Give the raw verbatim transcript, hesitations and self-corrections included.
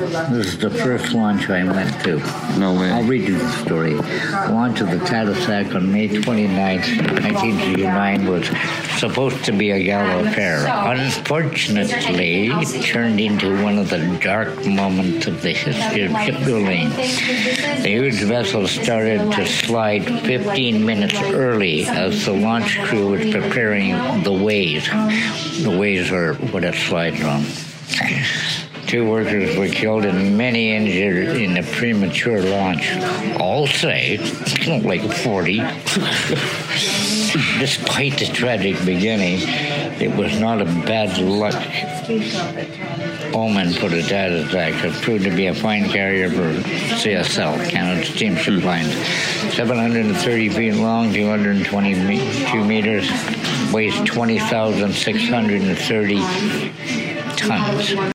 This is the first launch I went to. No way. I'll read you the story. The launch of the Tadoussac on May twenty-ninth, nineteen eighty-nine was supposed to be a gala affair. Unfortunately, it turned into one of the dark moments of the history of shipbuilding. The huge vessel started to slide fifteen minutes early as the launch crew was preparing the ways. The ways are what it slides on. Two workers were killed and many injured in a premature launch. All say, like forty. Despite the tragic beginning, it was not a bad luck omen for the Tadoussac. It proved to be a fine carrier for C S L, Canada Steamship Lines. seven hundred thirty feet long, two hundred twenty-two meters, weighs twenty thousand six hundred thirty tons.